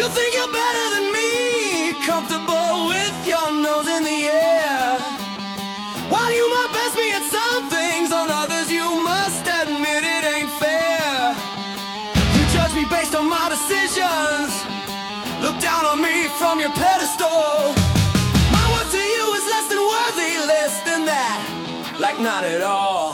You think you're better than me, comfortable with your nose in the air. While you might best me at some things, on others you must admit it ain't fair. You judge me based on my decisions, look down on me from your pedestal. My word to you is less than worthy, less than that, like not at all.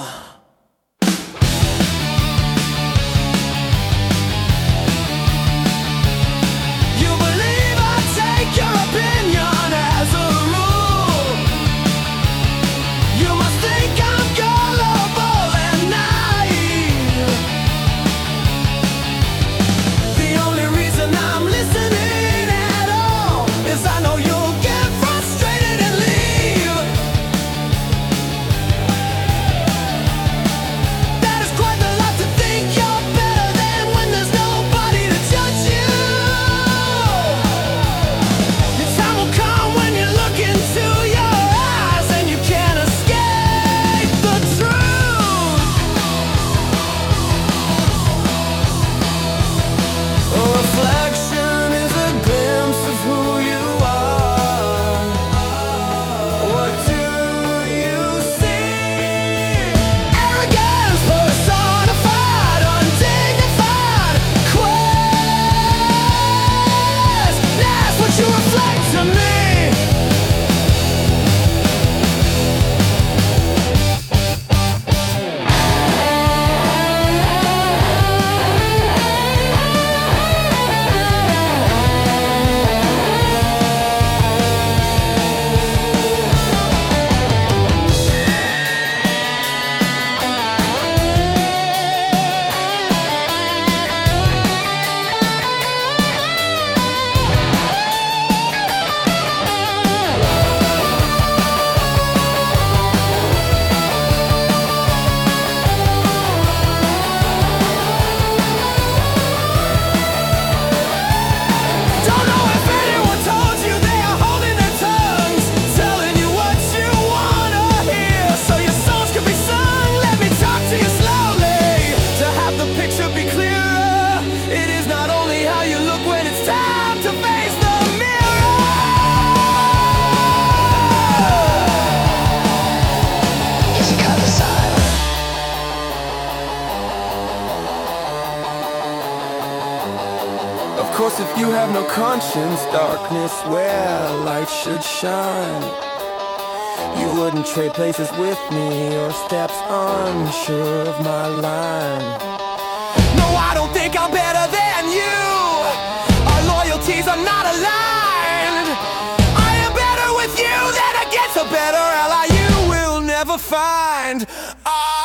Of course, if you have no conscience, darkness where light should shine. You wouldn't trade places with me or steps unsure of my line. No, I don't think I'm better than you. Our loyalties are not aligned. I am better with you than against a better ally you will never find.